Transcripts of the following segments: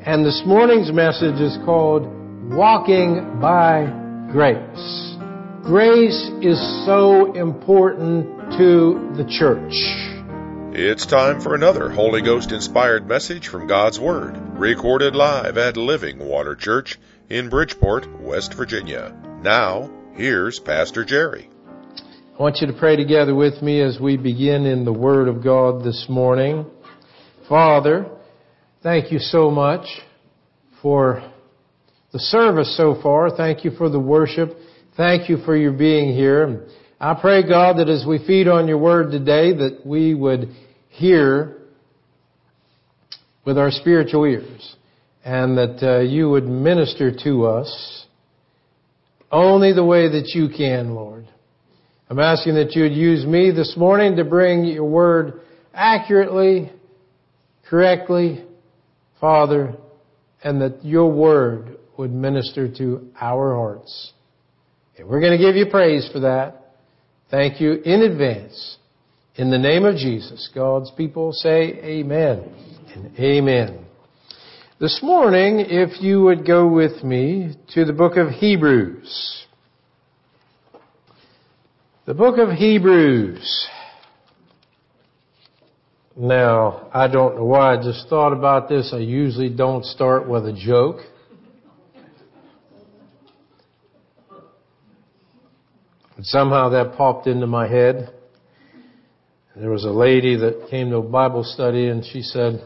And this morning's message is called Walking by Grace. Grace is so important to the church. It's time for another Holy Ghost-inspired message from God's Word, recorded live at Living Water Church in Bridgeport, West Virginia. Now, here's Pastor Jerry. I want you to pray together with me as we begin in the Word of God this morning. Father, thank you so much for the service so far. Thank you for the worship. Thank you for your being here. I pray, God, that as we feed on your Word today, that we would hear with our spiritual ears and that you would minister to us only the way that you can, Lord. I'm asking that you would use me this morning to bring your Word accurately, correctly, Father, and that your Word would minister to our hearts. And we're going to give you praise for that. Thank you in advance. In the name of Jesus, God's people say amen and amen. This morning, if you would go with me to the book of Hebrews. The book of Hebrews. Now, I don't know why I just thought about this. I usually don't start with a joke. But somehow that popped into my head. There was a lady that came to a Bible study and she stood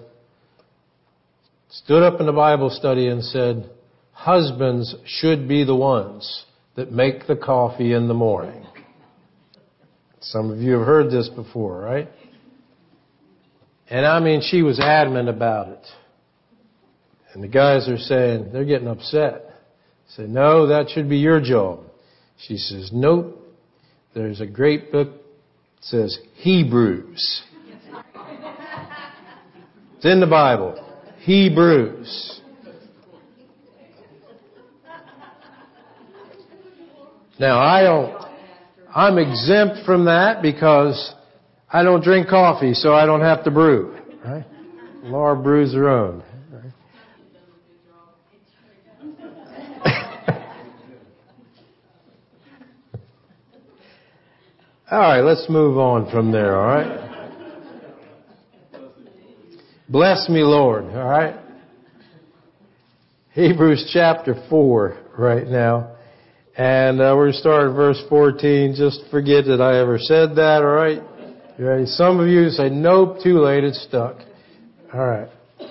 up in the Bible study and said, husbands should be the ones that make the coffee in the morning. Some of you have heard this before, right? And I mean, she was adamant about it. And the guys are saying, they're getting upset. I say, no, that should be your job. She says, nope. There's a great book that says Hebrews. It's in the Bible. Hebrews. Now, I'm exempt from that because I don't drink coffee, so I don't have to brew. Right? Laura brews her own. Right? All right, let's move on from there, all right? Bless me, Lord, all right? Hebrews chapter 4 right now. And we're going to start at verse 14. Just forget that I ever said that, all right? You ready? Some of you say, nope, too late, it's stuck. All right.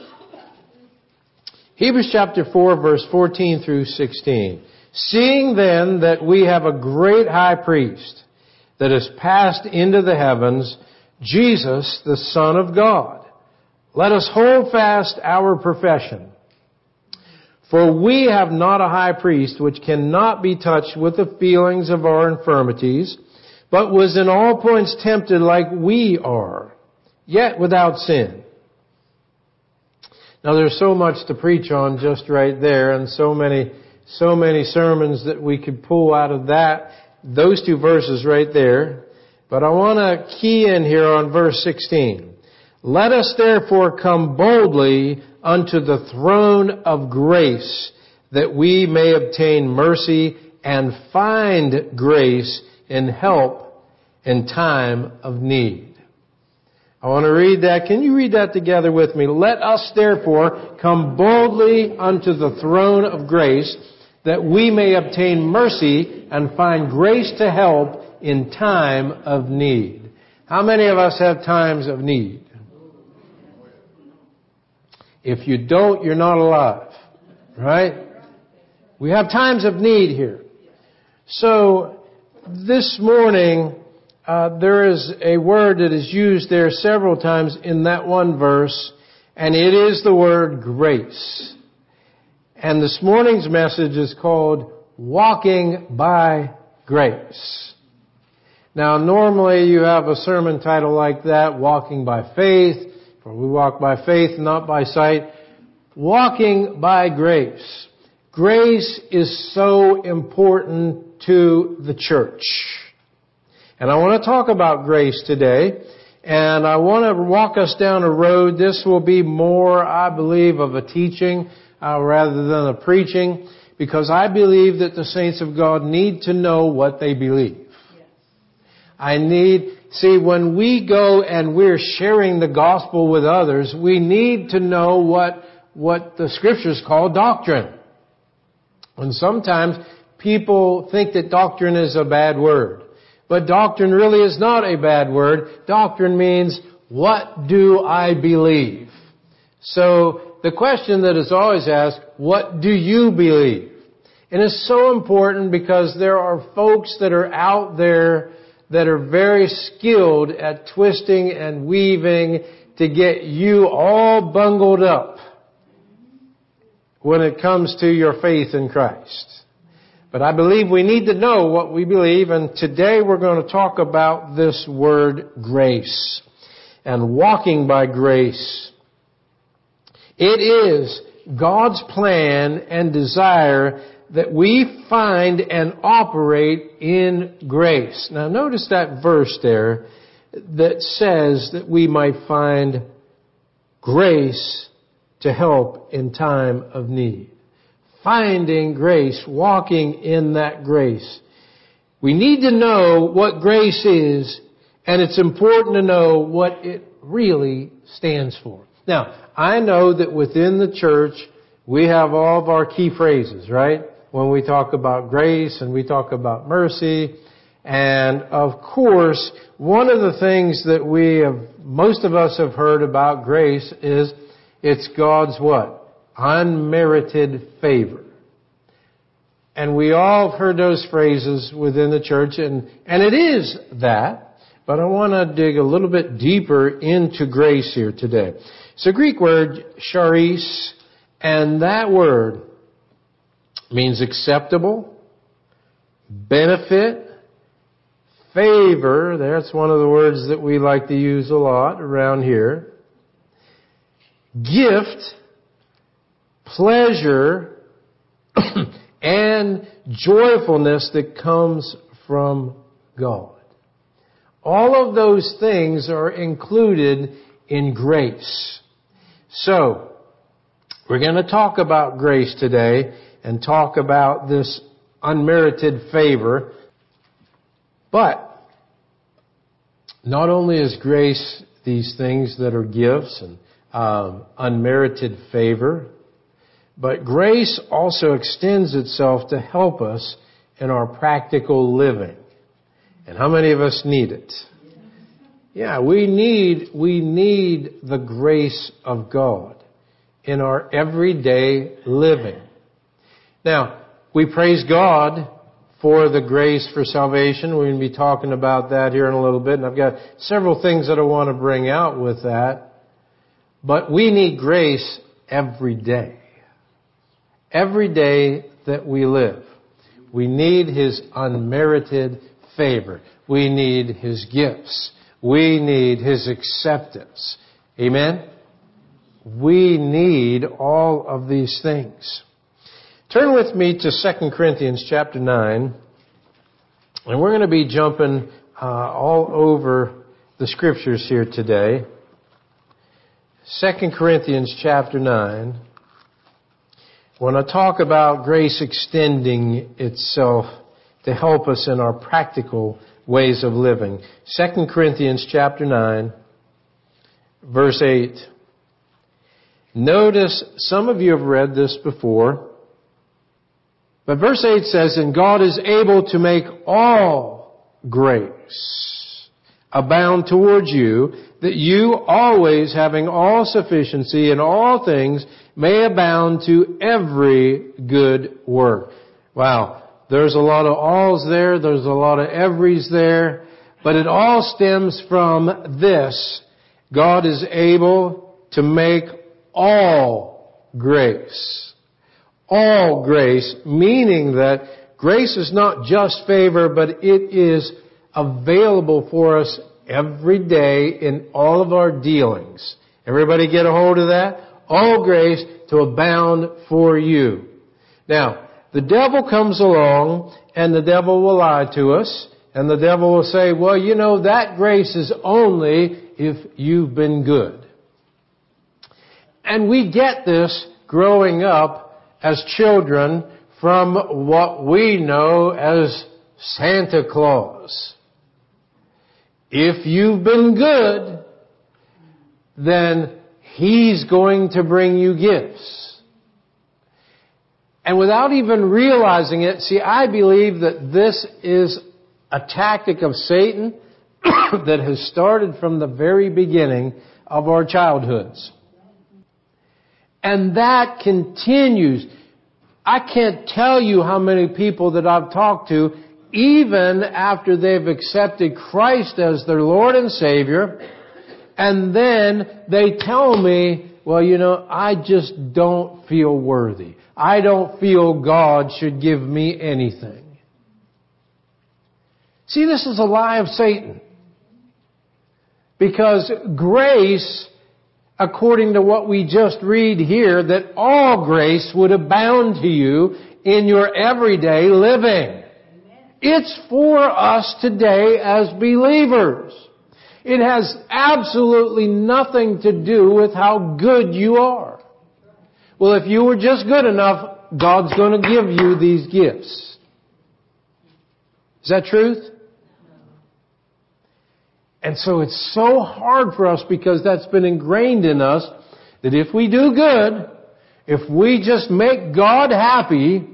Hebrews chapter 4, verse 14 through 16. Seeing then that we have a great high priest that has passed into the heavens, Jesus, the Son of God, let us hold fast our profession. For we have not a high priest which cannot be touched with the feelings of our infirmities, but was in all points tempted like we are, yet without sin. Now there's so much to preach on just right there, and so many sermons that we could pull out of those two verses right there. But I want to key in here on verse 16. Let us therefore come boldly unto the throne of grace, that we may obtain mercy and find grace and help in time of need. I want to read that. Can you read that together with me? Let us therefore come boldly unto the throne of grace, that we may obtain mercy and find grace to help in time of need. How many of us have times of need? If you don't, you're not alive. Right? We have times of need here. So, this morning, there is a word that is used there several times in that one verse, and it is the word grace. And this morning's message is called Walking by Grace. Now, normally you have a sermon title like that, Walking by Faith, for we walk by faith, not by sight. Walking by grace. Grace is so important to the church. And I want to talk about grace today. And I want to walk us down a road. This will be more, I believe, of a teaching rather than a preaching, because I believe that the saints of God need to know what they believe. When we go and we're sharing the gospel with others, we need to know what the Scriptures call doctrine. And sometimes people think that doctrine is a bad word. But doctrine really is not a bad word. Doctrine means, what do I believe? So the question that is always asked, what do you believe? And it's so important because there are folks that are out there that are very skilled at twisting and weaving to get you all bungled up when it comes to your faith in Christ. But I believe we need to know what we believe, and today we're going to talk about this word grace and walking by grace. It is God's plan and desire that we find and operate in grace. Now notice that verse there that says that we might find grace to help in time of need. Finding grace, walking in that grace. We need to know what grace is, and it's important to know what it really stands for. Now, I know that within the church, we have all of our key phrases, right? When we talk about grace and we talk about mercy. And of course, one of the things that most of us have heard about grace is it's God's what? Unmerited favor. And we all have heard those phrases within the church, and it is that, but I want to dig a little bit deeper into grace here today. It's a Greek word, charis, and that word means acceptable, benefit, favor. That's one of the words that we like to use a lot around here. Gift, pleasure, and joyfulness that comes from God. All of those things are included in grace. So, we're going to talk about grace today and talk about this unmerited favor. But not only is grace these things that are gifts and unmerited favor, but grace also extends itself to help us in our practical living. And how many of us need it? Yeah, we need the grace of God in our everyday living. Now, we praise God for the grace for salvation. We're going to be talking about that here in a little bit, and I've got several things that I want to bring out with that. But we need grace every day. Every day that we live. We need His unmerited favor. We need His gifts. We need His acceptance. Amen? We need all of these things. Turn with me to 2 Corinthians chapter 9. And we're going to be jumping all over the Scriptures here today. 2 Corinthians chapter 9. When I talk about grace extending itself to help us in our practical ways of living. 2 Corinthians chapter 9, verse 8. Notice, some of you have read this before, but verse 8 says, and God is able to make all grace abound towards you, that you always, having all sufficiency in all things, may abound to every good work. Wow. There's a lot of alls there. There's a lot of everys there. But it all stems from this. God is able to make all grace. All grace, meaning that grace is not just favor, but it is available for us every day in all of our dealings. Everybody get a hold of that? All grace to abound for you. Now, the devil comes along and the devil will lie to us And the devil will say, well, you know, that grace is only if you've been good. And we get this growing up as children from what we know as Santa Claus. If you've been good, then He's going to bring you gifts. And without even realizing it, see, I believe that this is a tactic of Satan that has started from the very beginning of our childhoods. And that continues. I can't tell you how many people that I've talked to, even after they've accepted Christ as their Lord and Savior, and then they tell me, well, you know, I just don't feel worthy. I don't feel God should give me anything. See, this is a lie of Satan. Because grace, according to what we just read here, that all grace would abound to you in your everyday living. It's for us today as believers. It has absolutely nothing to do with how good you are. Well, if you were just good enough, God's going to give you these gifts. Is that truth? And so it's so hard for us because that's been ingrained in us that if we do good, if we just make God happy,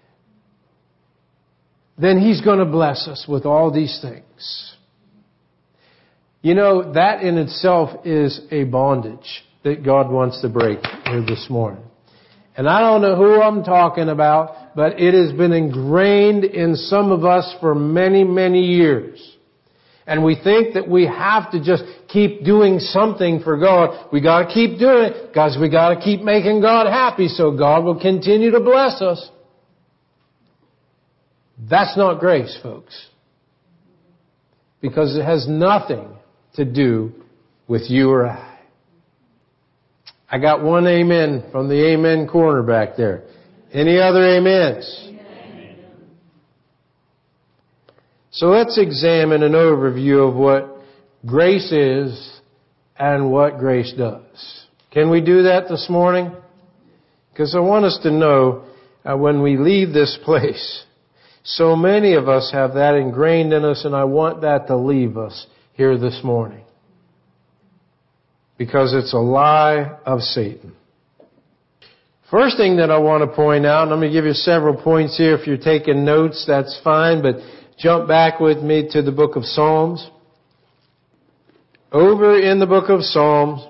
then He's going to bless us with all these things. You know, that in itself is a bondage that God wants to break here this morning. And I don't know who I'm talking about, but it has been ingrained in some of us for many, many years. And we think that we have to just keep doing something for God. We got to keep doing it because we got to keep making God happy so God will continue to bless us. That's not grace, folks. Because it has nothing to do with you or I. I got one amen from the amen corner back there. Any other amens? So let's examine an overview of what grace is and what grace does. Can we do that this morning? Because I want us to know when we leave this place, so many of us have that ingrained in us, and I want that to leave us here this morning. Because it's a lie of Satan. First thing that I want to point out, and I'm going to give you several points here. If you're taking notes, that's fine, but jump back with me to the book of Psalms. Over in the book of Psalms,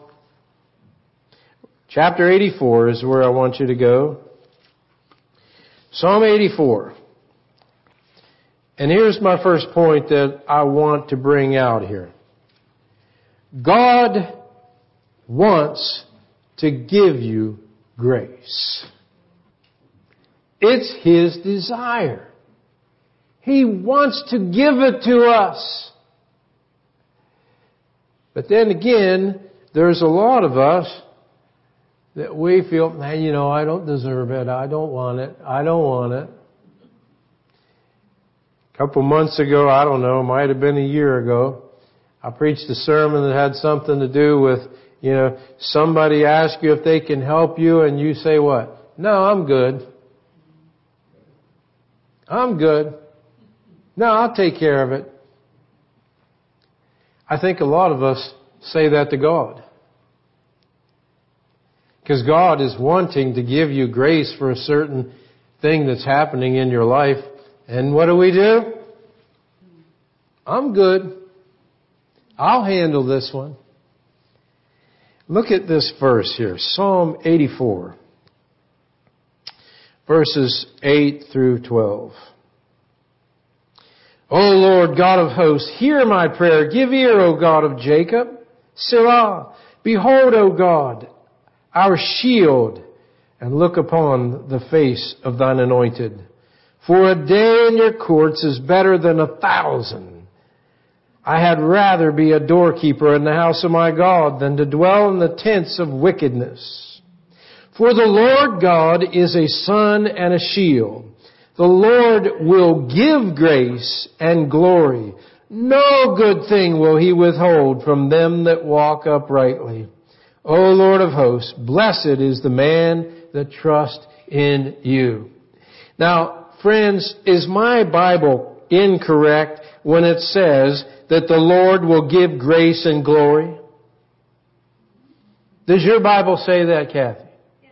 chapter 84 is where I want you to go. Psalm 84. And here's my first point that I want to bring out here. God wants to give you grace. It's His desire. He wants to give it to us. But then again, there's a lot of us that we feel, man, you know, I don't deserve it. I don't want it. I don't want it. A couple months ago, I don't know, might have been a year ago, I preached a sermon that had something to do with, you know, somebody asks you if they can help you and you say what? No, I'm good. I'm good. No, I'll take care of it. I think a lot of us say that to God. Because God is wanting to give you grace for a certain thing that's happening in your life. And what do? I'm good. I'll handle this one. Look at this verse here. Psalm 84. Verses 8 through 12. O Lord God of hosts, hear my prayer. Give ear, O God of Jacob. Selah. Behold, O God, our shield, and look upon the face of thine anointed. For a day in your courts is better than 1,000. I had rather be a doorkeeper in the house of my God than to dwell in the tents of wickedness. For the Lord God is a sun and a shield. The Lord will give grace and glory. No good thing will He withhold from them that walk uprightly. O Lord of hosts, blessed is the man that trusts in You. Now, friends, is my Bible incorrect when it says that the Lord will give grace and glory? Does your Bible say that, Kathy? Yes.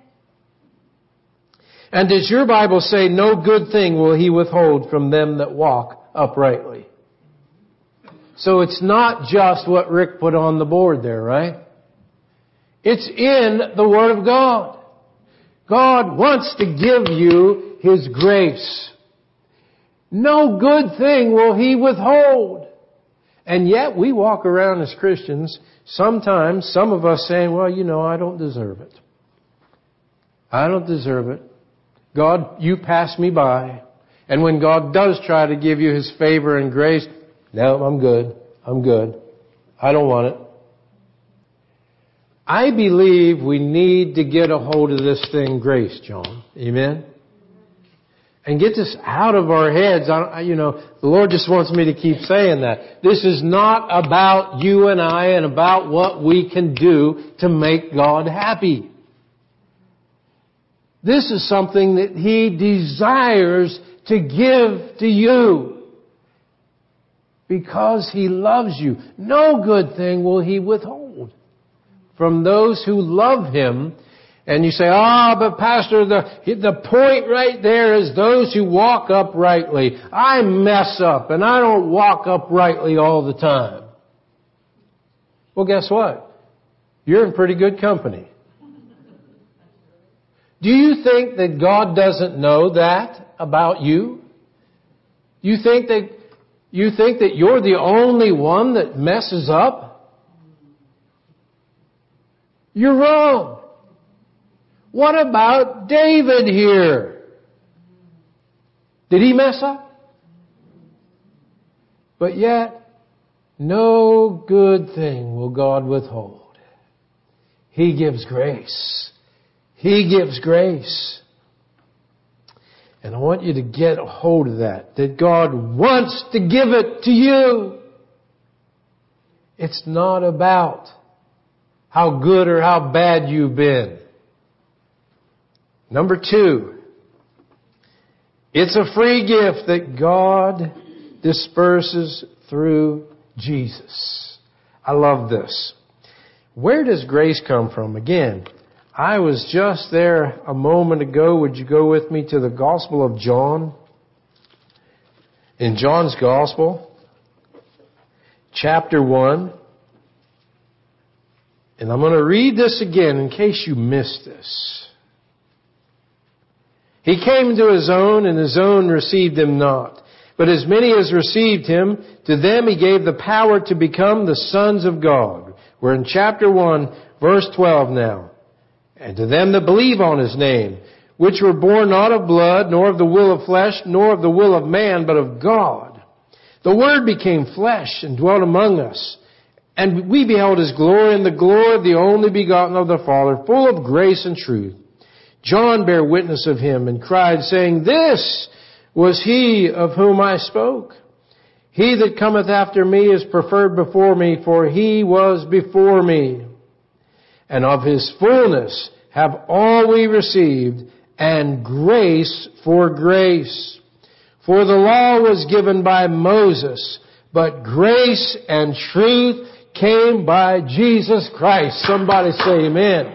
And does your Bible say no good thing will He withhold from them that walk uprightly? So it's not just what Rick put on the board there, right? It's in the Word of God. God wants to give you His grace. No good thing will He withhold. And yet we walk around as Christians, sometimes, some of us saying, well, I don't deserve it. I don't deserve it. God, You pass me by. And when God does try to give you His favor and grace, no, I'm good. I don't want it. I believe we need to get a hold of this thing, grace, John. Amen? And get this out of our heads. The Lord just wants me to keep saying that. This is not about you and I and about what we can do to make God happy. This is something that He desires to give to you. Because He loves you. No good thing will He withhold from those who love Him. And you say, but Pastor, the point right there is those who walk uprightly. I mess up and I don't walk uprightly all the time. Well, guess what? You're in pretty good company. Do you think that God doesn't know that about you? You think that you're the only one that messes up? You're wrong. What about David here? Did he mess up? But yet, no good thing will God withhold. He gives grace. He gives grace. And I want you to get a hold of that God wants to give it to you. It's not about how good or how bad you've been. Number 2, it's a free gift that God disperses through Jesus. I love this. Where does grace come from? Again, I was just there a moment ago. Would you go with me to the Gospel of John? In John's Gospel, chapter 1. And I'm going to read this again in case you missed this. He came to His own, and His own received Him not. But as many as received Him, to them He gave the power to become the sons of God. We're in chapter 1, verse 12 now. And to them that believe on His name, which were born not of blood, nor of the will of flesh, nor of the will of man, but of God. The Word became flesh and dwelt among us. And we beheld His glory, and the glory of the only begotten of the Father, full of grace and truth. John bare witness of Him, and cried, saying, This was He of whom I spoke. He that cometh after me is preferred before me, for He was before me. And of His fullness have all we received, and grace for grace. For the law was given by Moses, but grace and truth came by Jesus Christ. Somebody say amen.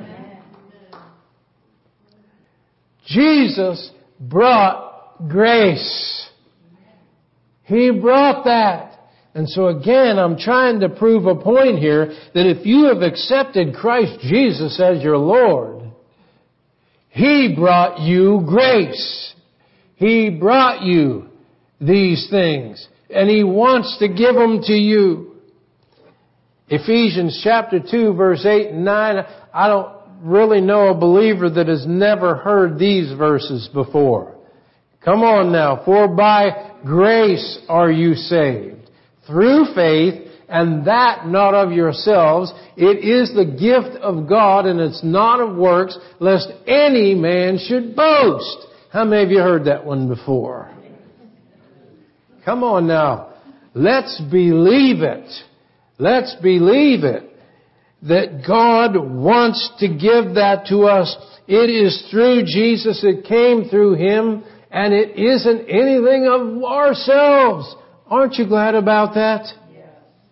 Jesus brought grace. He brought that. And so again, I'm trying to prove a point here that if you have accepted Christ Jesus as your Lord, He brought you grace. He brought you these things. And He wants to give them to you. Ephesians chapter 2, verse 8 and 9, I don't really know a believer that has never heard these verses before. Come on now. For by grace are you saved, through faith, and that not of yourselves. It is the gift of God, and it's not of works, lest any man should boast. How many of you heard that one before? Come on now. Let's believe it. Let's believe it. That God wants to give that to us. It is through Jesus. It came through Him. And it isn't anything of ourselves. Aren't you glad about that? Yes.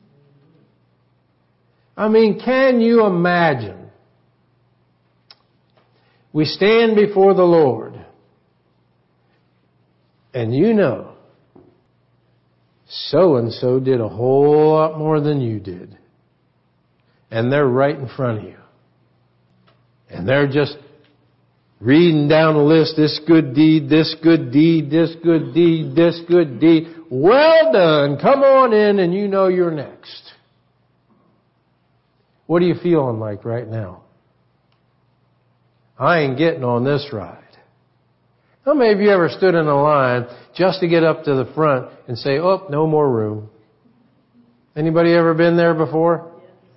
I mean, can you imagine? We stand before the Lord. And you know, so-and-so did a whole lot more than you did. And they're right in front of you. And they're just reading down the list, this good deed, this good deed, this good deed, this good deed. Well done. Come on in and you know you're next. What are you feeling like right now? I ain't getting on this ride. How many of you ever stood in a line just to get up to the front and say, oh, no more room? Anybody ever been there before?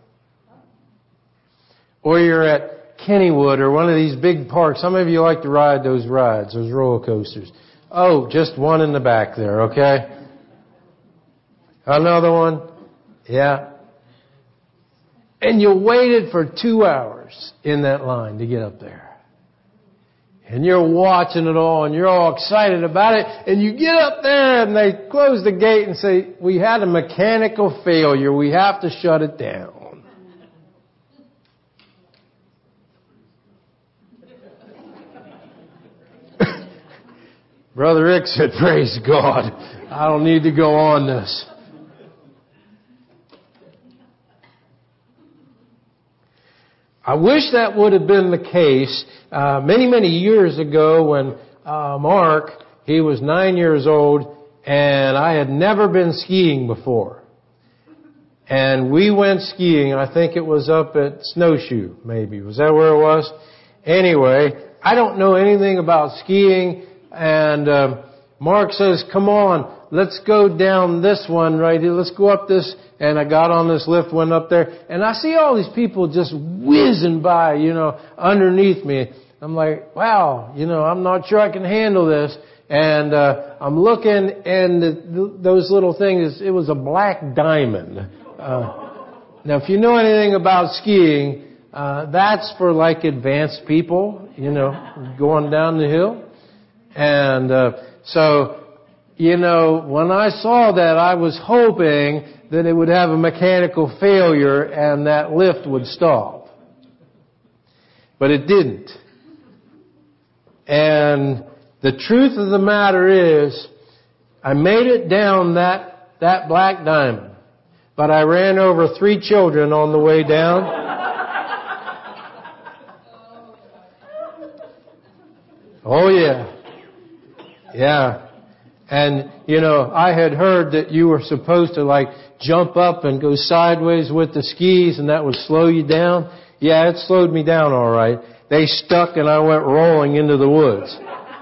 Or you're at Kennywood or one of these big parks. Some of you like to ride those rides, those roller coasters. Oh, just one in the back there, okay? Another one? Yeah. And you waited for 2 hours in that line to get up there. And you're watching it all and you're all excited about it. And you get up there and they close the gate and say, we had a mechanical failure. We have to shut it down. Brother Rick said, praise God. I don't need to go on this. I wish that would have been the case many years ago when Mark, he was 9 years old, and I had never been skiing before. And we went skiing. I think it was up at Snowshoe, maybe. Was that where it was? Anyway, I don't know anything about skiing. And Mark says, come on, let's go down this one right here. Let's go up this. And I got on this lift, went up there. And I see all these people just whizzing by, underneath me. I'm like, wow, I'm not sure I can handle this. And I'm looking, and those little things, it was a black diamond. Now, if you know anything about skiing, that's for like advanced people, going down the hill. And so, when I saw that, I was hoping that it would have a mechanical failure and that lift would stop. But it didn't. And the truth of the matter is, I made it down that black diamond. But I ran over 3 children on the way down. Oh yeah. Yeah. And, I had heard that you were supposed to jump up and go sideways with the skis and that would slow you down. Yeah, it slowed me down all right. They stuck and I went rolling into the woods.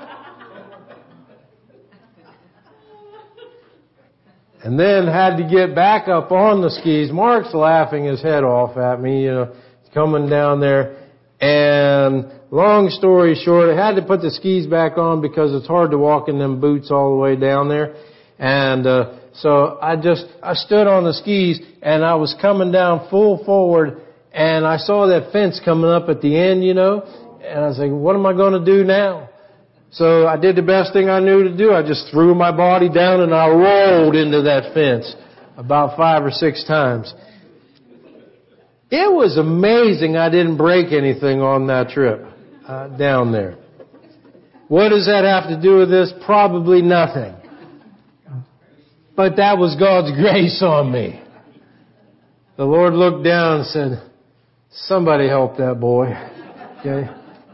And then had to get back up on the skis. Mark's laughing his head off at me, coming down there. And long story short, I had to put the skis back on because it's hard to walk in them boots all the way down there. And so I stood on the skis and I was coming down full forward and I saw that fence coming up at the end, and I was like, what am I going to do now? So I did the best thing I knew to do. I just threw my body down and I rolled into that fence about 5 or 6 times. It was amazing I didn't break anything on that trip down there. What does that have to do with this? Probably nothing. But that was God's grace on me. The Lord looked down and said, somebody help that boy. Okay?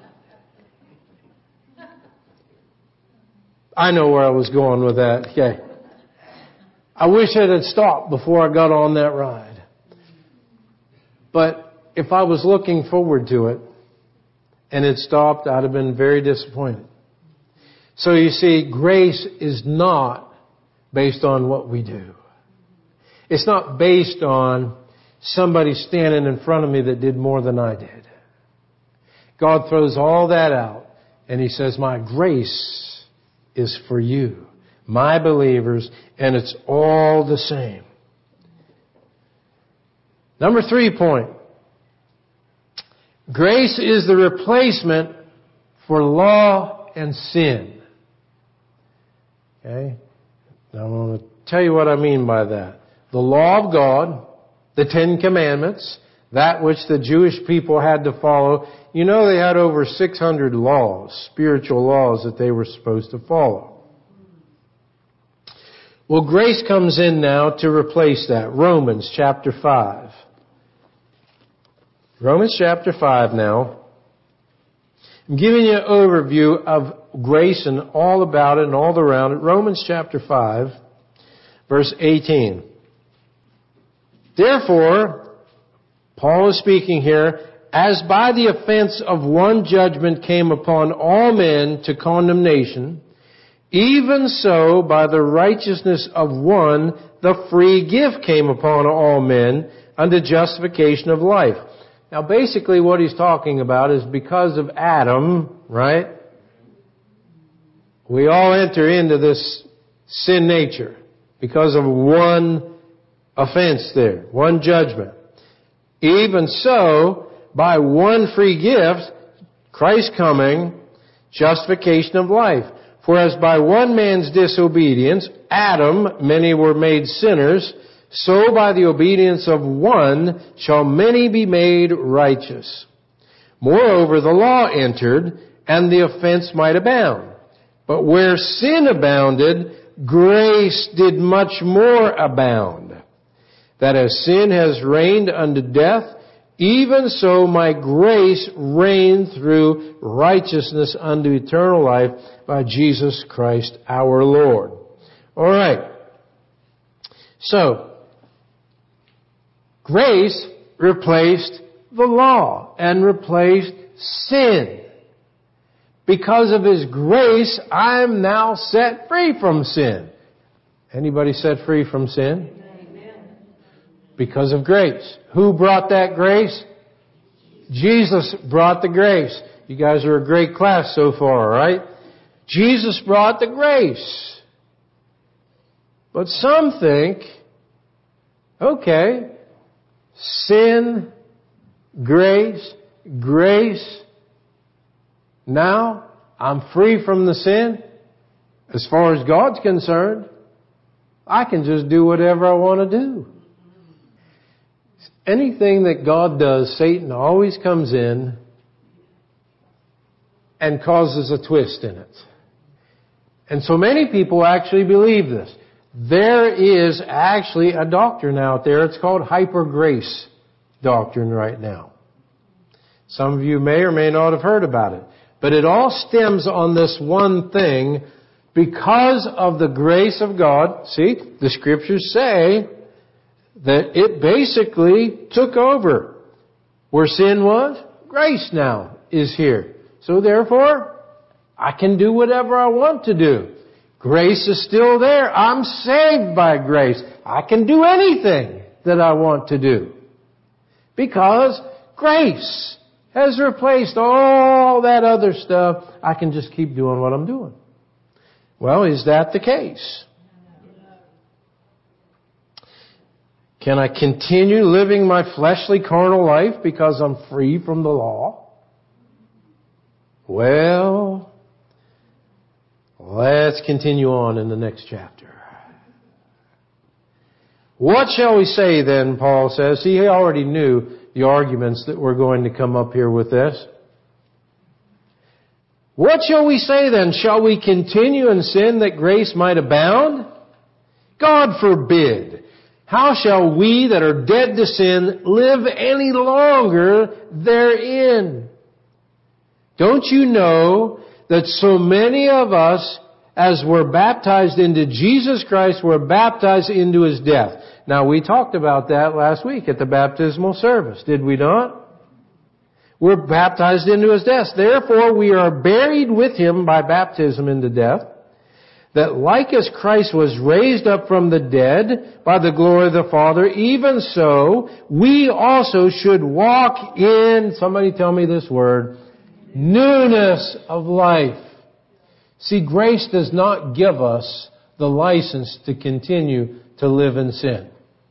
I know where I was going with that. Okay. I wish it had stopped before I got on that ride. But if I was looking forward to it and it stopped, I'd have been very disappointed. So you see, grace is not based on what we do. It's not based on somebody standing in front of me that did more than I did. God throws all that out And He says, my grace is for you, my believers, and it's all the same. Number 3 point. Grace is the replacement for law and sin. Okay? Now I'm going to tell you what I mean by that. The law of God, the 10 Commandments, that which the Jewish people had to follow. You know they had over 600 laws, spiritual laws that they were supposed to follow. Well, grace comes in now to replace that. Romans chapter 5. Romans chapter 5 now. I'm giving you an overview of grace and all about it and all around it. Romans chapter 5, verse 18. Therefore, Paul is speaking here, as by the offense of one judgment came upon all men to condemnation, even so by the righteousness of one the free gift came upon all men unto justification of life. Now basically what he's talking about is because of Adam, right? We all enter into this sin nature because of one offense there, one judgment. Even so, by one free gift, Christ coming, justification of life. For as by one man's disobedience, Adam, many were made sinners, so by the obedience of one shall many be made righteous. Moreover, the law entered, and the offense might abound. But where sin abounded, grace did much more abound. That as sin has reigned unto death, even so my grace reigned through righteousness unto eternal life by Jesus Christ our Lord. All right. So, grace replaced the law and replaced sin. Because of His grace, I am now set free from sin. Anybody set free from sin? Because of grace. Who brought that grace? Jesus brought the grace. You guys are a great class so far, right? Jesus brought the grace. But some think, okay, sin, grace, now I'm free from the sin. As far as God's concerned, I can just do whatever I want to do. Anything that God does, Satan always comes in and causes a twist in it. And so many people actually believe this. There is actually a doctrine out there. It's called hyper grace doctrine right now. Some of you may or may not have heard about it. But it all stems on this one thing. Because of the grace of God, see, the Scriptures say that it basically took over. Where sin was, grace now is here. So therefore, I can do whatever I want to do. Grace is still there. I'm saved by grace. I can do anything that I want to do. Because grace has replaced all that other stuff. I can just keep doing what I'm doing. Well, is that the case? Can I continue living my fleshly carnal life because I'm free from the law? Well, let's continue on in the next chapter. What shall we say then, Paul says? He already knew the arguments that were going to come up here with this. What shall we say then? Shall we continue in sin that grace might abound? God forbid. How shall we that are dead to sin live any longer therein? Don't you know that so many of us, as were baptized into Jesus Christ, were baptized into His death? Now, we talked about that last week at the baptismal service, did we not? We're baptized into His death. Therefore, we are buried with Him by baptism into death, that like as Christ was raised up from the dead by the glory of the Father, even so we also should walk in, somebody tell me this word, Newness of life. See, grace does not give us the license to continue to live in sin.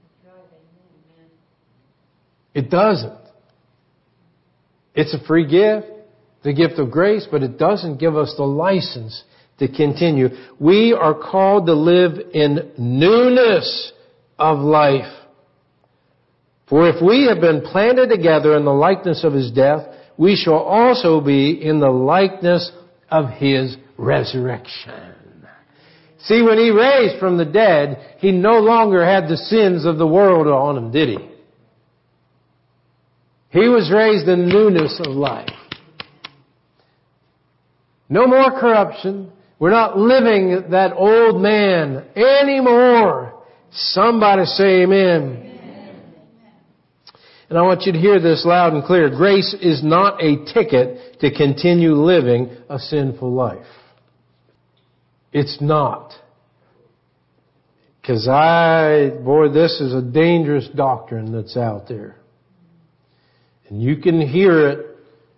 It doesn't. It's a free gift, the gift of grace, but it doesn't give us the license to continue. We are called to live in newness of life. For if we have been planted together in the likeness of His death, we shall also be in the likeness of His resurrection. See, when He raised from the dead, He no longer had the sins of the world on Him, did He? He was raised in newness of life. No more corruption. We're not living that old man anymore. Somebody say amen. And I want you to hear this loud and clear. Grace is not a ticket to continue living a sinful life. It's not. Because this is a dangerous doctrine that's out there. And you can hear it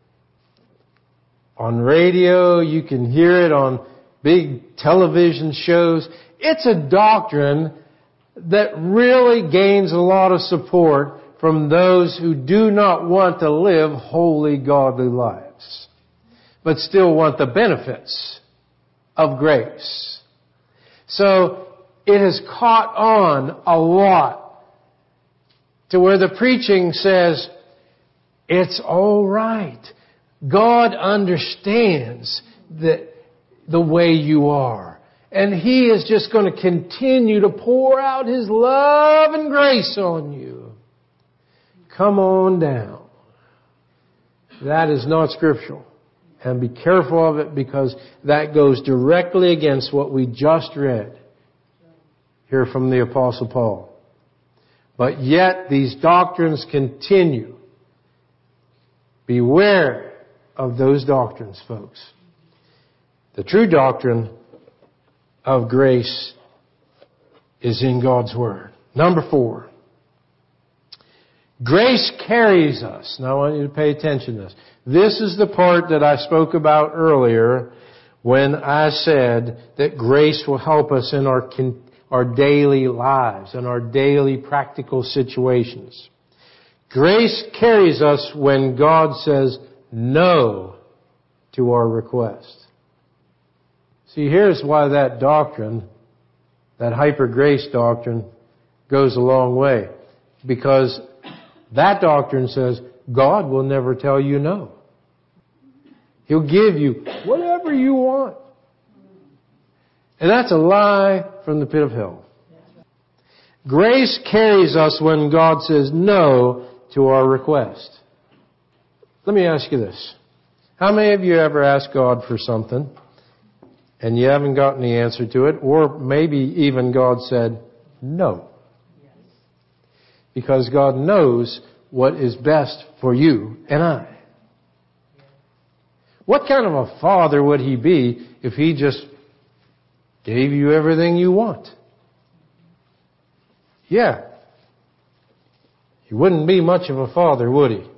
on radio, you can hear it on big television shows. It's a doctrine that really gains a lot of support from those who do not want to live holy, godly lives, but still want the benefits of grace. So it has caught on a lot to where the preaching says, it's all right. God understands the way you are. And He is just going to continue to pour out His love and grace on you. Come on down. That is not scriptural. And be careful of it, because that goes directly against what we just read here from the Apostle Paul. But yet these doctrines continue. Beware of those doctrines, folks. The true doctrine of grace is in God's Word. Number 4. Grace carries us. Now I want you to pay attention to this. This is the part that I spoke about earlier when I said that grace will help us in our daily lives and our daily practical situations. Grace carries us when God says no to our request. See, here's why that doctrine, that hyper-grace doctrine, goes a long way. Because that doctrine says God will never tell you no. He'll give you whatever you want. And that's a lie from the pit of hell. Grace carries us when God says no to our request. Let me ask you this. How many of you ever asked God for something and you haven't gotten the answer to it, or maybe even God said no? Because God knows what is best for you and I. What kind of a father would He be if He just gave you everything you want? Yeah. He wouldn't be much of a father, would He?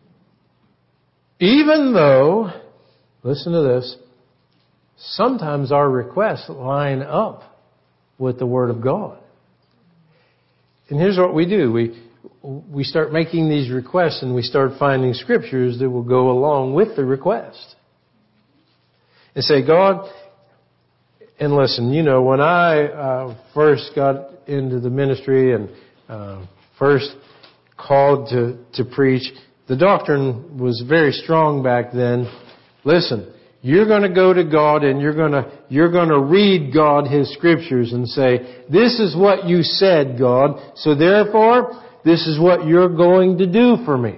Even though, listen to this, sometimes our requests line up with the Word of God. And here's what we do. We start making these requests, and we start finding scriptures that will go along with the request. And say, God, and listen, when I first got into the ministry and first called to preach, the doctrine was very strong back then. Listen, you're going to go to God and you're going to read God His scriptures and say, this is what you said, God, so therefore this is what you're going to do for me.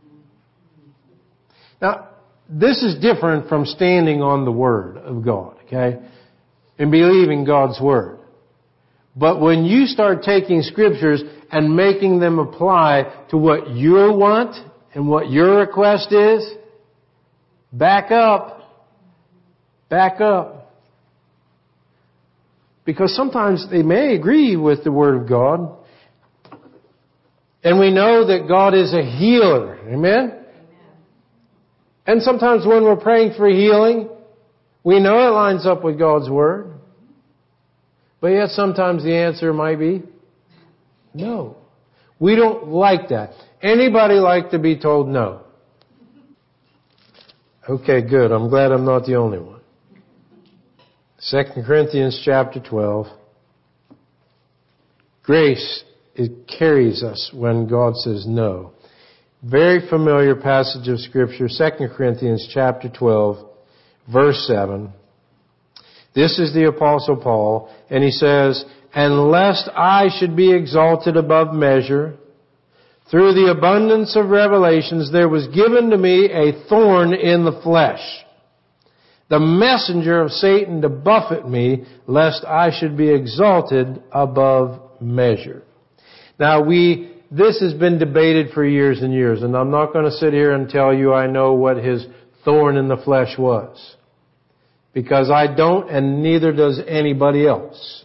Now, this is different from standing on the Word of God, okay? And believing God's Word. But when you start taking scriptures and making them apply to what you want and what your request is, back up. Back up. Because sometimes they may agree with the Word of God. And we know that God is a healer. Amen? And sometimes when we're praying for healing, we know it lines up with God's Word. But yet sometimes the answer might be no. We don't like that. Anybody like to be told no? Okay, good. I'm glad I'm not the only one. 2 Corinthians chapter 12. Grace, it carries us when God says no. Very familiar passage of Scripture, 2 Corinthians chapter 12, verse 7. This is the Apostle Paul, and he says, "And lest I should be exalted above measure, through the abundance of revelations there was given to me a thorn in the flesh, the messenger of Satan to buffet me, lest I should be exalted above measure." Now this has been debated for years and years, and I'm not going to sit here and tell you I know what his thorn in the flesh was. Because I don't, and neither does anybody else.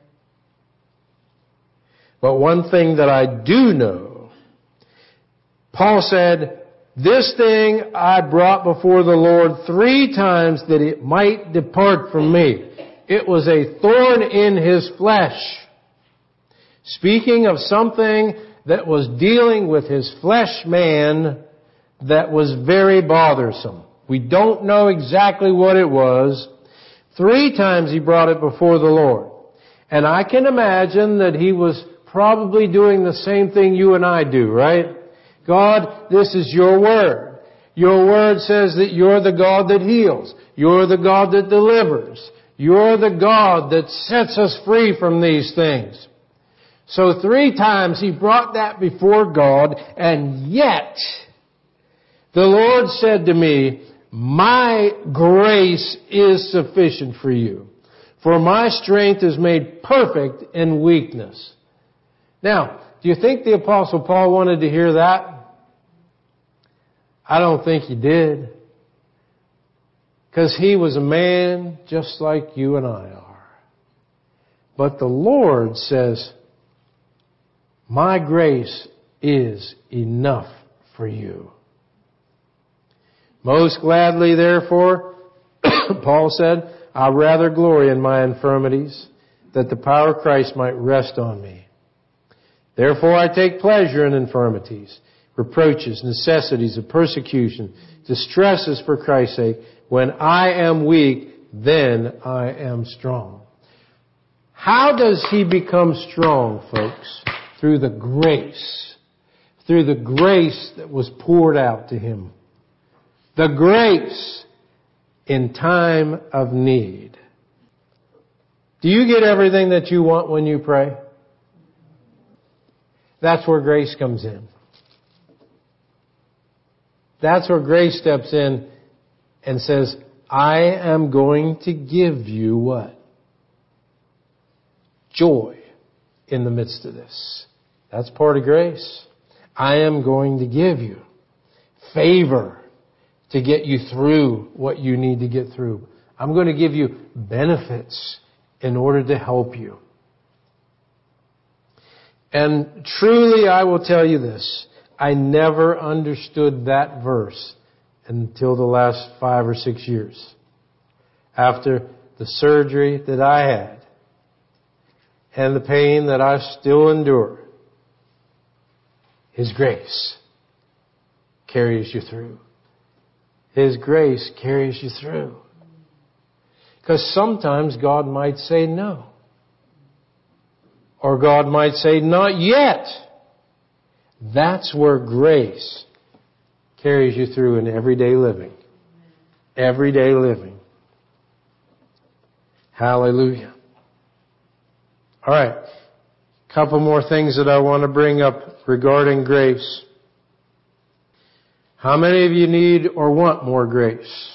But one thing that I do know, Paul said, "This thing I brought before the Lord 3 times that it might depart from me." It was a thorn in his flesh. Speaking of something that was dealing with his flesh man that was very bothersome. We don't know exactly what it was. 3 times he brought it before the Lord. And I can imagine that he was probably doing the same thing you and I do, right? God, this is your word. Your word says that you're the God that heals. You're the God that delivers. You're the God that sets us free from these things. So 3 times he brought that before God, and yet the Lord said to me, "My grace is sufficient for you, for my strength is made perfect in weakness." Now, do you think the Apostle Paul wanted to hear that? I don't think he did. Because he was a man just like you and I are. But the Lord says, "My grace is enough for you." "Most gladly, therefore," Paul said, "I rather glory in my infirmities, that the power of Christ might rest on me. Therefore I take pleasure in infirmities, reproaches, necessities of persecution, distresses for Christ's sake. When I am weak, then I am strong." How does he become strong, folks? Through the grace. Through the grace that was poured out to him. The grace in time of need. Do you get everything that you want when you pray? That's where grace comes in. That's where grace steps in and says, "I am going to give you" what? Joy in the midst of this. That's part of grace. I am going to give you favor to get you through what you need to get through. I'm going to give you benefits in order to help you. And truly, I will tell you this. I never understood that verse until the last 5 or 6 years. After the surgery that I had and the pain that I still endure, His grace carries you through. His grace carries you through. Because sometimes God might say no. Or God might say, "Not yet." That's where grace carries you through in everyday living. Everyday living. Hallelujah. All right. Couple more things that I want to bring up regarding grace. How many of you need or want more grace?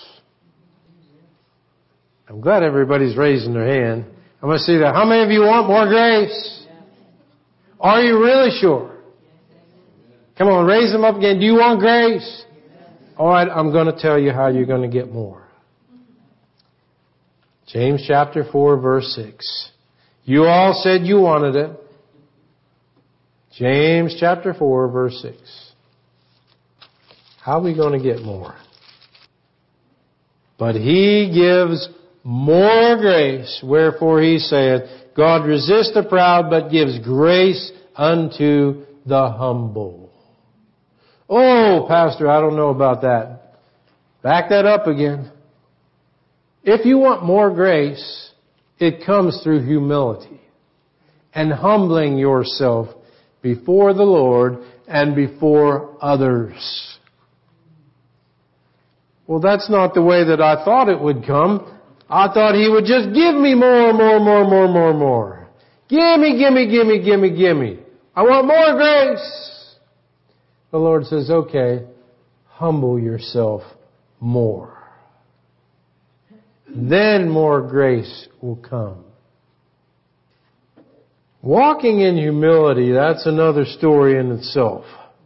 I'm glad everybody's raising their hand. I'm going to see that. How many of you want more grace? Are you really sure? Come on, raise them up again. Do you want grace? All right, I'm going to tell you how you're going to get more. James chapter 4, verse 6. You all said you wanted it. James chapter 4, verse 6. How are we going to get more? but He gives more grace. Wherefore He saith, God resists the proud, but gives grace unto the humble. Oh, Pastor, I don't know about that. Back that up again. If you want more grace, it comes through humility and humbling yourself before the Lord and before others. Well, that's not the way that I thought it would come. I thought He would just give me more. Gimme. I want more grace. The Lord says, okay, humble yourself more. Then more grace will come. Walking in humility, that's another story in itself.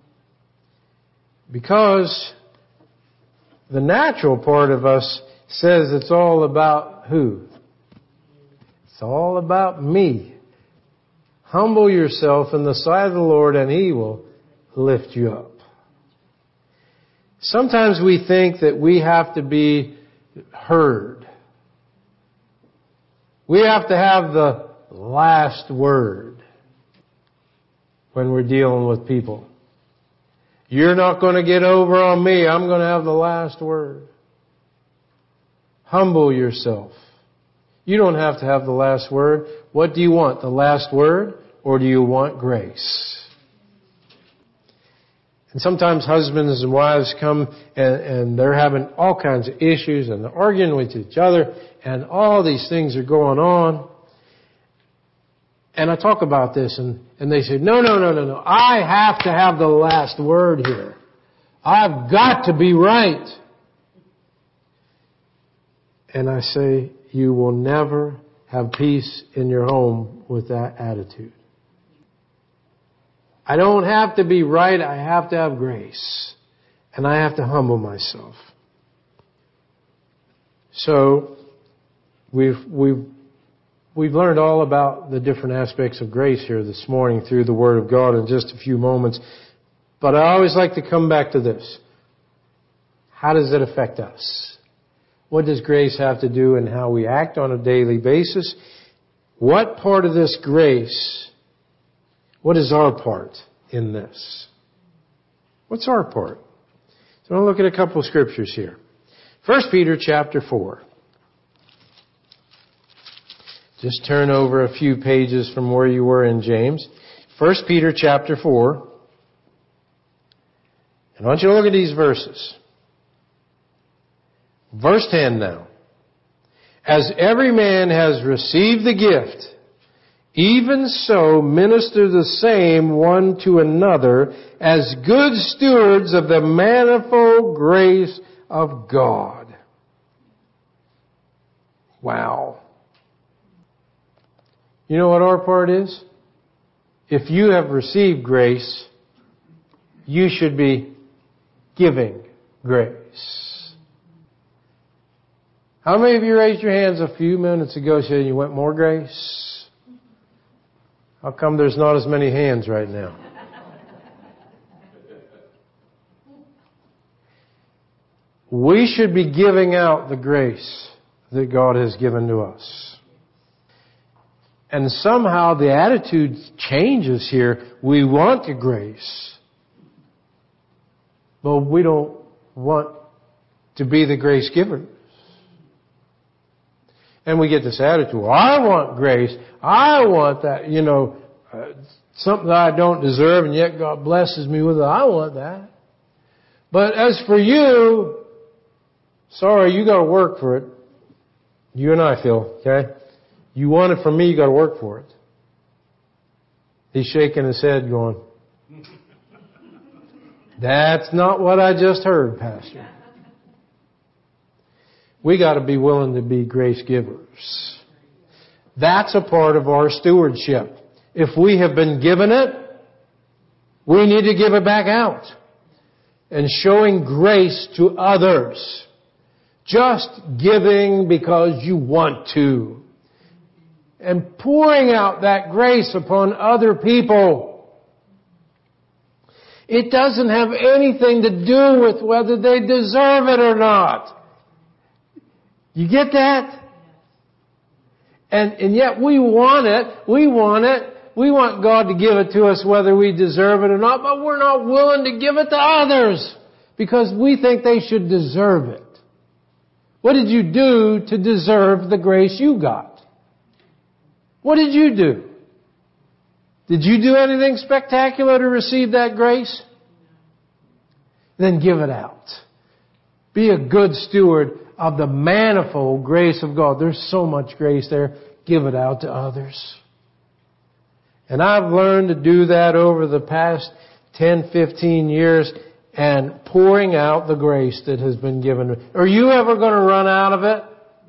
Because the natural part of us says it's all about who? It's all about me. Humble yourself in the sight of the Lord and He will lift you up. Sometimes we think that we have to be heard. We have to have the last word when we're dealing with people. You're not going to get over on me. I'm going to have the last word. Humble yourself. You don't have to have the last word. What do you want? The last word? Or do you want grace? And sometimes husbands and wives come and they're having all kinds of issues and they're arguing with each other and all these things are going on. And I talk about this and they say, no. I have to have the last word here. I've got to be right. And I say, you will never have peace in your home with that attitude. I don't have to be right. I have to have grace. And I have to humble myself. So, we've learned all about the different aspects of grace here this morning through the Word of God in just a few moments. But I always like to come back to this. How does it affect us? What does grace have to do in how we act on a daily basis? What part of this grace, what is our part in this? What's our part? So I want to look at a couple of scriptures here. 1 Peter chapter 4. Just turn over a few pages from where you were in James. 1 Peter chapter 4. And I want you to look at these verses. Verse 10 now. As every man has received the gift, even so minister the same one to another as good stewards of the manifold grace of God. Wow. You know what our part is? If you have received grace, you should be giving grace. How many of you raised your hands a few minutes ago saying you want more grace? How come there's not as many hands right now? We should be giving out the grace that God has given to us. And somehow the attitude changes here. We want the grace, but we don't want to be the grace giver. And we get this attitude, well, I want grace. I want that, something that I don't deserve and yet God blesses me with it. I want that. But as for you, sorry, you got to work for it. You and I, Phil, okay? You want it from me, you got to work for it. He's shaking his head going, that's not what I just heard, Pastor. We got to be willing to be grace givers. That's a part of our stewardship. If we have been given it, we need to give it back out. And showing grace to others. Just giving because you want to. And pouring out that grace upon other people. It doesn't have anything to do with whether they deserve it or not. You get that? And yet we want it. We want it. We want God to give it to us whether we deserve it or not, but we're not willing to give it to others because we think they should deserve it. What did you do to deserve the grace you got? What did you do? Did you do anything spectacular to receive that grace? Then give it out. Be a good steward of the manifold grace of God. There's so much grace there. Give it out to others. And I've learned to do that over the past 10, 15 years and pouring out the grace that has been given me. Are you ever going to run out of it?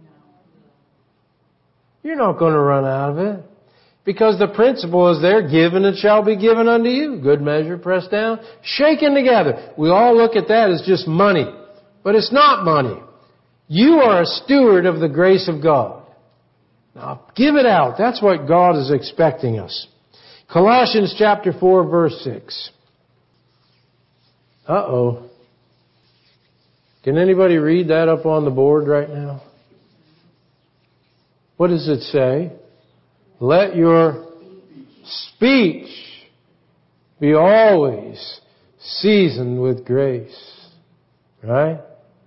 You're not going to run out of it. Because the principle is there, given it shall be given unto you. Good measure, pressed down, shaken together. We all look at that as just money. But it's not money. You are a steward of the grace of God. Now, give it out. That's what God is expecting us. Colossians chapter 4, verse 6. Uh-oh. Can anybody read that up on the board right now? What does it say? Let your speech be always seasoned with grace. Right?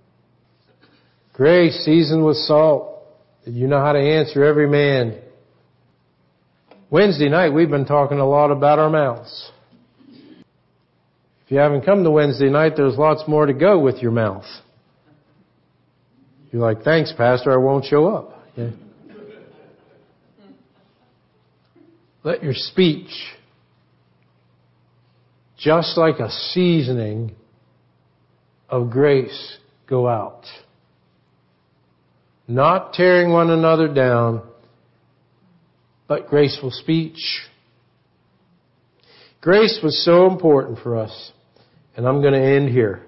Grace seasoned with salt. That you know how to answer every man. Wednesday night we've been talking a lot about our mouths. If you haven't come to Wednesday night, there's lots more to go with your mouth. You're like, thanks, Pastor, I won't show up. Yeah. Let your speech, just like a seasoning of grace, go out. Not tearing one another down, but graceful speech. Grace was so important for us. And I'm going to end here.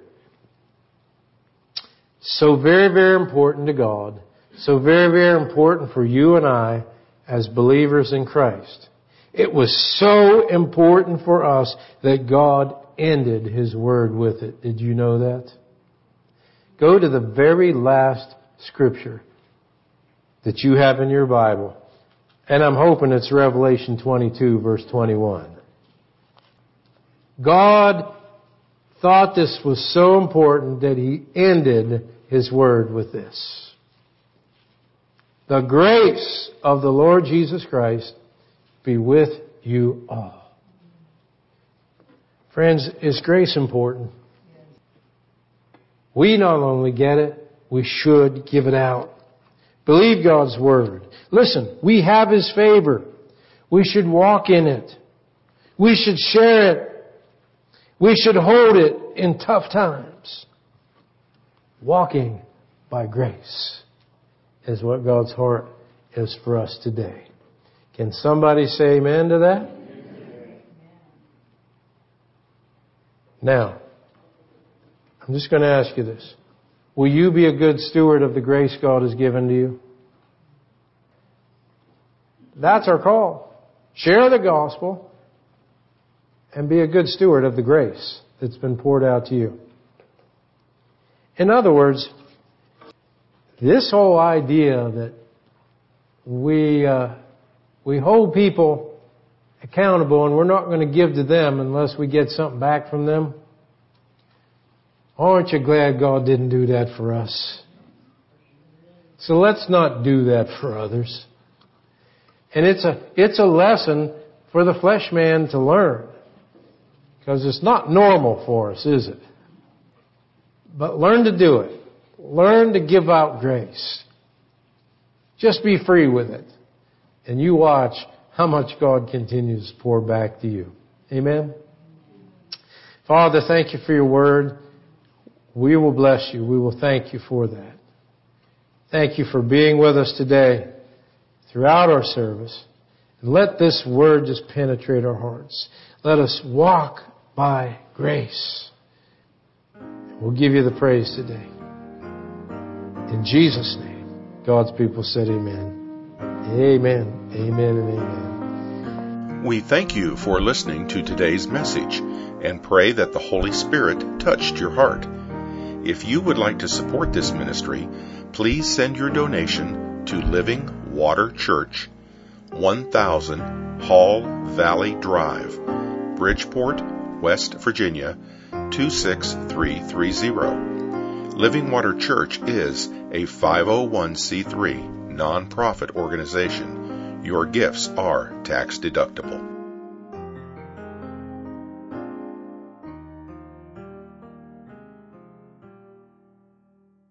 So very, very important to God. So very, very important for you and I as believers in Christ. It was so important for us that God ended His Word with it. Did you know that? Go to the very last scripture that you have in your Bible. And I'm hoping it's Revelation 22, verse 21. God thought this was so important that He ended His Word with this. The grace of the Lord Jesus Christ be with you all. Friends, is grace important? We not only get it, we should give it out. Believe God's Word. Listen, we have His favor. We should walk in it. We should share it. We should hold it in tough times. Walking by grace is what God's heart is for us today. Can somebody say amen to that? Now, I'm just going to ask you this. Will you be a good steward of the grace God has given to you? That's our call. Share the gospel and be a good steward of the grace that's been poured out to you. In other words, this whole idea that we hold people accountable and we're not going to give to them unless we get something back from them. Aren't you glad God didn't do that for us? So let's not do that for others. And it's a lesson for the flesh man to learn. Because it's not normal for us, is it? But learn to do it. Learn to give out grace. Just be free with it. And you watch how much God continues to pour back to you. Amen? Father, thank you for your word. We will bless you. We will thank you for that. Thank you for being with us today throughout our service. And let this word just penetrate our hearts. Let us walk by grace. We'll give you the praise today. In Jesus' name, God's people said amen. Amen. Amen and amen. We thank you for listening to today's message and pray that the Holy Spirit touched your heart. If you would like to support this ministry, please send your donation to Living Water Church, 1000 Hall Valley Drive, Bridgeport, West Virginia, 26330. Living Water Church is a 501c3 nonprofit organization. Your gifts are tax deductible.